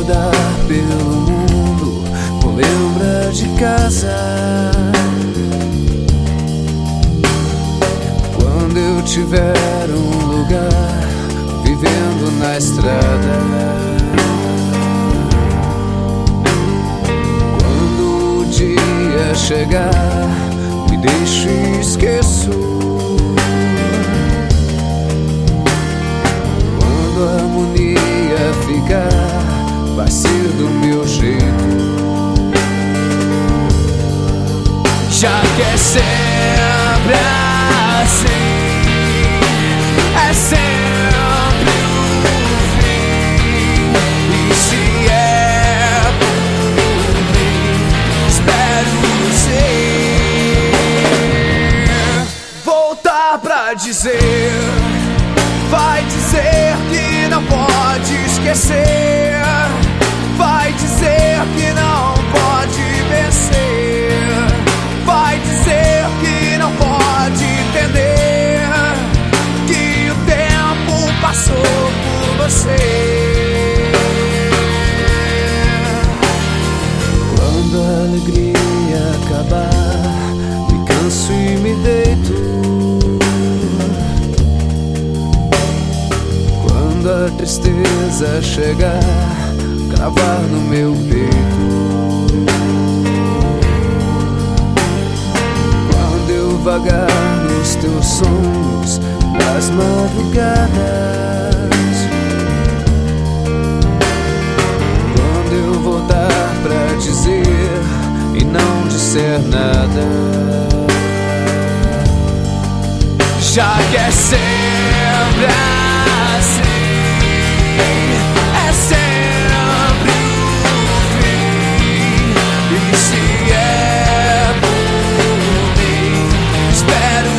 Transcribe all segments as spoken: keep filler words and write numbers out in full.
andar pelo mundo, vou lembrar de casa. Quando eu tiver um lugar vivendo na estrada, quando o dia chegar, me deixo e esqueço. Quando a harmonia ficar, vai ser do meu jeito. Já que é sempre assim, é sempre o fim. E se é por mim, espero ser. Voltar pra dizer, vai dizer que não pode esquecer, vai dizer que não pode vencer, vai dizer que não pode entender que o tempo passou por você. Quando a alegria acabar, me canso e me deito. Quando a tristeza chegar, cravar no meu peito. Quando eu vagar nos teus sonhos das madrugadas, quando eu voltar pra dizer e não disser nada, já que é sempre assim, é sempre o fim. E se é por mim, espero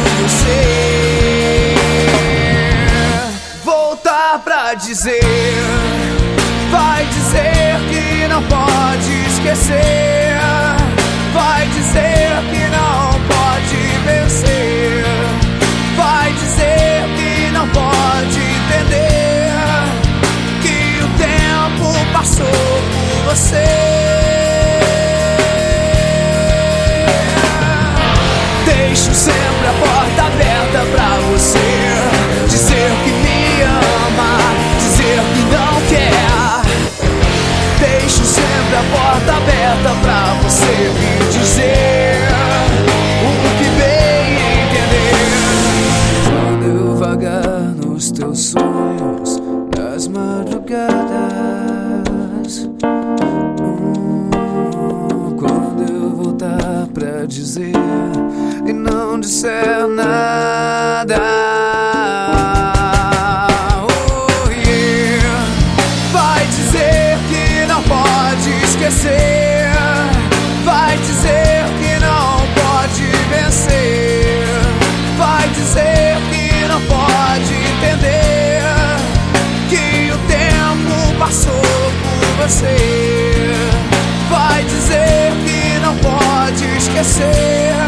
ser. Voltar pra dizer, vai dizer que não pode esquecer, vai dizer que não pode vencer, vai dizer que não pode entender que o tempo passou por você. Deixo sempre a porta aberta pra você dizer que me ama, dizer que não quer. Deixo sempre a porta aberta pra você vir dizer o que bem entender. Quando eu vagar nos teus sonhos das madrugadas, hum, quando eu voltar pra dizer e não disser nada, oh yeah, vai dizer que não pode esquecer, vai dizer que não pode vencer, vai dizer que não pode entender que o tempo passou por você, vai dizer que não pode esquecer,